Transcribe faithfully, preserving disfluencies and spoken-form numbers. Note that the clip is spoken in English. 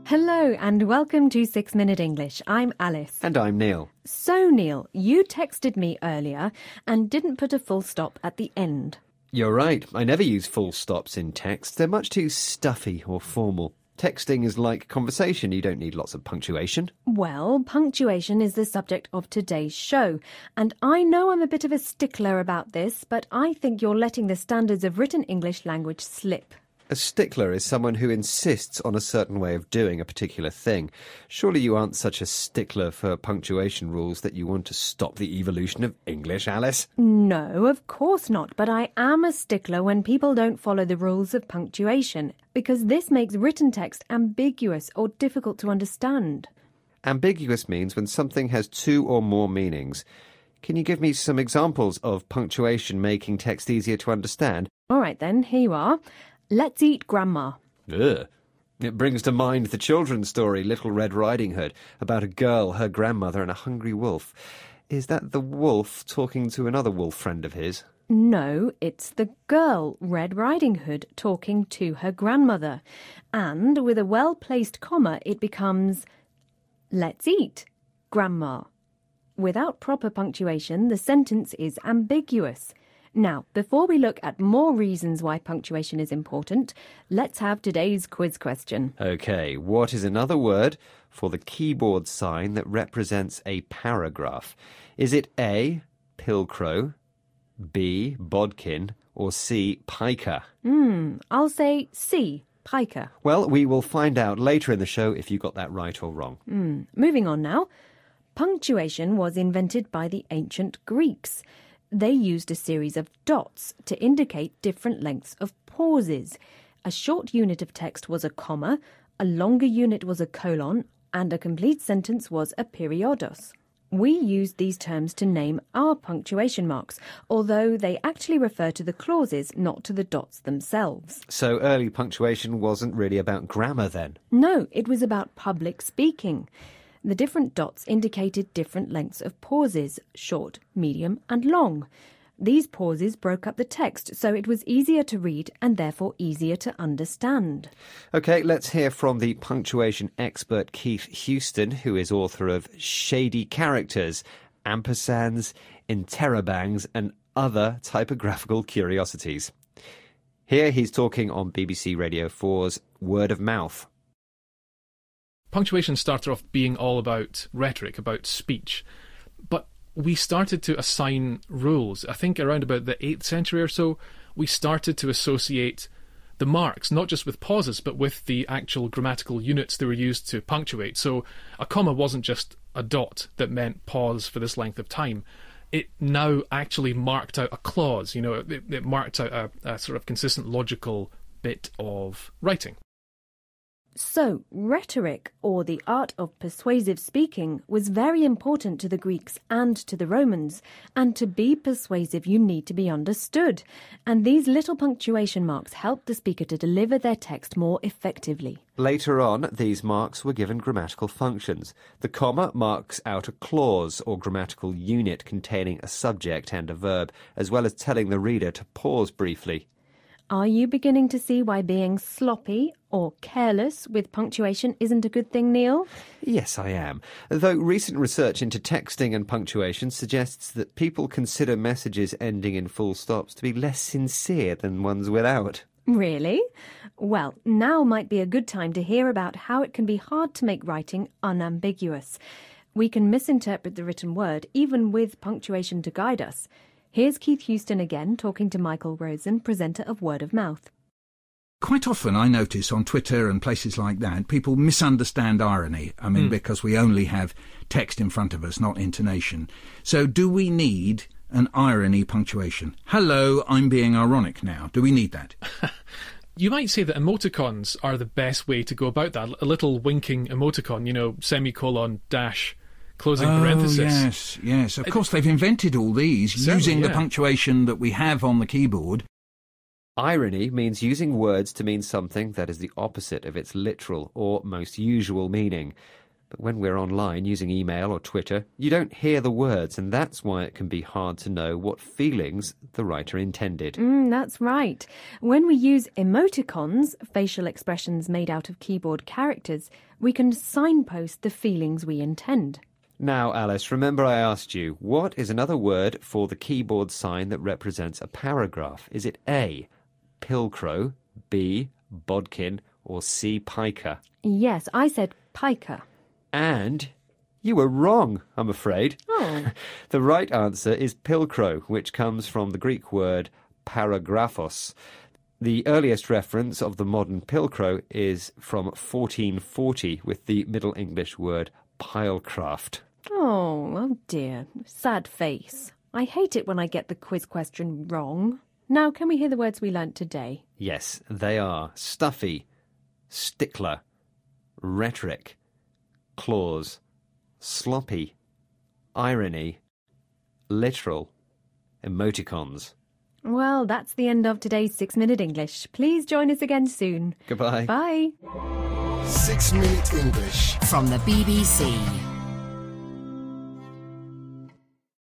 Hello and welcome to Six Minute English. I'm Alice. And I'm Neil. So, Neil, you texted me earlier and didn't put a full stop at the end. You're right. I never use full stops in text. They're much too stuffy or formal. Texting is like conversation. You don't need lots of punctuation. Well, punctuation is the subject of today's show. And I know I'm a bit of a stickler about this, but I think you're letting the standards of written English language slip. A stickler is someone who insists on a certain way of doing a particular thing. Surely you aren't such a stickler for punctuation rules that you want to stop the evolution of English, Alice? No, of course not. But I am a stickler when people don't follow the rules of punctuation, because this makes written text ambiguous or difficult to understand. Ambiguous means when something has two or more meanings. Can you give me some examples of punctuation making text easier to understand? All right then, here you are. Let's eat grandma. Ugh. It brings to mind the children's story Little Red Riding Hood about a girl, her grandmother and a hungry wolf. Is that the wolf talking to another wolf friend of his? No, it's the girl, Red Riding Hood, talking to her grandmother. And with a well-placed comma, it becomes, let's eat, grandma. Without proper punctuation, the sentence is ambiguous. Now, before we look at more reasons why punctuation is important, let's have today's quiz question. OK, what is another word for the keyboard sign that represents a paragraph? Is it A, pilcrow, B, bodkin, or C, piker? Hmm, I'll say C, piker. Well, we will find out later in the show if you got that right or wrong. Hmm, moving on now. Punctuation was invented by the ancient Greeks. They used a series of dots to indicate different lengths of pauses. A short unit of text was a comma, a longer unit was a colon, and a complete sentence was a periodos. We used these terms to name our punctuation marks, although they actually refer to the clauses, not to the dots themselves. So early punctuation wasn't really about grammar then? No, it was about public speaking. The different dots indicated different lengths of pauses, short, medium and long. These pauses broke up the text, so it was easier to read and therefore easier to understand. OK, let's hear from the punctuation expert Keith Houston, who is author of Shady Characters, Ampersands, Interrobangs and Other Typographical Curiosities. Here he's talking on B B C Radio four's Word of Mouth. Punctuation started off being all about rhetoric, about speech, but we started to assign rules. I think around about the eighth century or so, we started to associate the marks, not just with pauses, but with the actual grammatical units that were used to punctuate. So a comma wasn't just a dot that meant pause for this length of time. It now actually marked out a clause, you know, it, it marked out a, a sort of consistent logical bit of writing. So, rhetoric, or the art of persuasive speaking, was very important to the Greeks and to the Romans. And to be persuasive, you need to be understood. And these little punctuation marks help the speaker to deliver their text more effectively. Later on, these marks were given grammatical functions. The comma marks out a clause or grammatical unit containing a subject and a verb, as well as telling the reader to pause briefly. Are you beginning to see why being sloppy or careless with punctuation isn't a good thing, Neil? Yes, I am. Though recent research into texting and punctuation suggests that people consider messages ending in full stops to be less sincere than ones without. Really? Well, now might be a good time to hear about how it can be hard to make writing unambiguous. We can misinterpret the written word even with punctuation to guide us. Here's Keith Houston again talking to Michael Rosen, presenter of Word of Mouth. Quite often I notice on Twitter and places like that, people misunderstand irony. I mean, mm. because we only have text in front of us, not intonation. So do we need an irony punctuation? Hello, I'm being ironic now. Do we need that? You might say that emoticons are the best way to go about that. A little winking emoticon, you know, semicolon, dash, closing oh, parenthesis. yes, yes. Of course, they've invented all these Certainly, using yeah. the punctuation that we have on the keyboard. Irony means using words to mean something that is the opposite of its literal or most usual meaning. But when we're online using email or Twitter, you don't hear the words, and that's why it can be hard to know what feelings the writer intended. Mm, that's right. When we use emoticons, facial expressions made out of keyboard characters, we can signpost the feelings we intend. Now, Alice, remember I asked you, what is another word for the keyboard sign that represents a paragraph? Is it A, pilcrow, B, bodkin, or C, piker? Yes, I said piker. And you were wrong, I'm afraid. Oh. The right answer is pilcrow, which comes from the Greek word paragraphos. The earliest reference of the modern pilcrow is from fourteen forty with the Middle English word pilecraft. Oh, oh dear. Sad face. I hate it when I get the quiz question wrong. Now, can we hear the words we learnt today? Yes, they are stuffy, stickler, rhetoric, clause, sloppy, irony, literal, emoticons. Well, that's the end of today's Six Minute English. Please join us again soon. Goodbye. Bye. Six Minute English from the B B C.